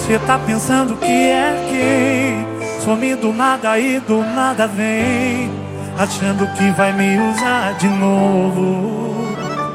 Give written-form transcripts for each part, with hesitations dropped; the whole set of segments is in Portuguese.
Cê tá pensando que é quem? Some do nada e do nada vem, achando que vai me usar de novo.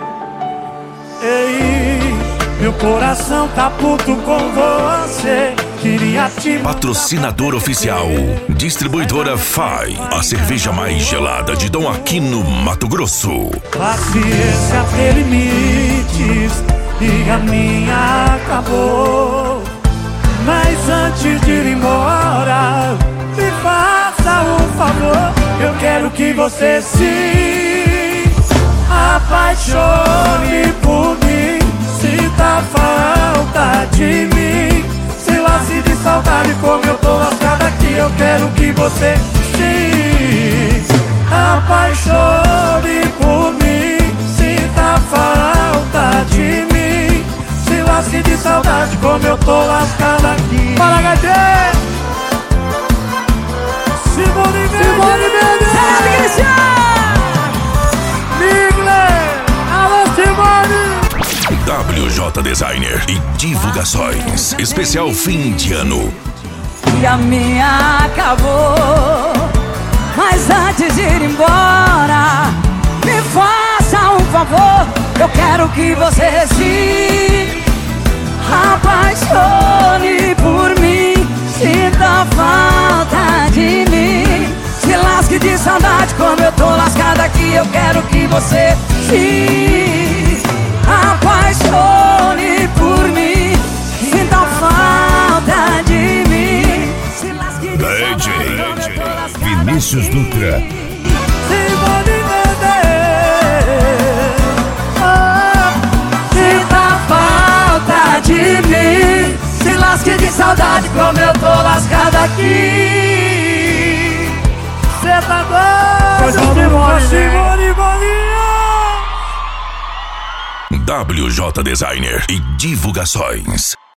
Ei, meu coração tá puto com você. Queria te... Patrocinador oficial, distribuidora FAI, a cerveja mais gelada de Dom Aquino, Mato Grosso. Paciência tem limites e a minha acabou. Mas antes de ir embora, me faça um favor. Eu quero que você se apaixone por mim. Sinta falta de mim, se lasse de saudade como eu tô lascado aqui. Eu quero que você se apaixone por mim. Sinta falta de mim, se lasse de saudade como eu tô lascado aqui. Fala, HD! Simone Mendes! Migler! Alô, Simone! WJ Designer e divulgações. Especial fim de ano. E a minha acabou, mas antes de ir embora, me faça um favor. Eu quero que você se apaixone por mim. Sinta falta de mim, se lasque de saudade como eu tô lascado aqui. Eu quero que você se apaixone por mim. Sinta falta de mim, se lasque de saudade como eu tô lascado aqui. Vinícius Dutra. Simone Mendes! Sinta falta de mim, se lasque de saudade como eu tô lascado aqui. Cê tá doido? Simone Bolinha! WJ Designer e divulgações.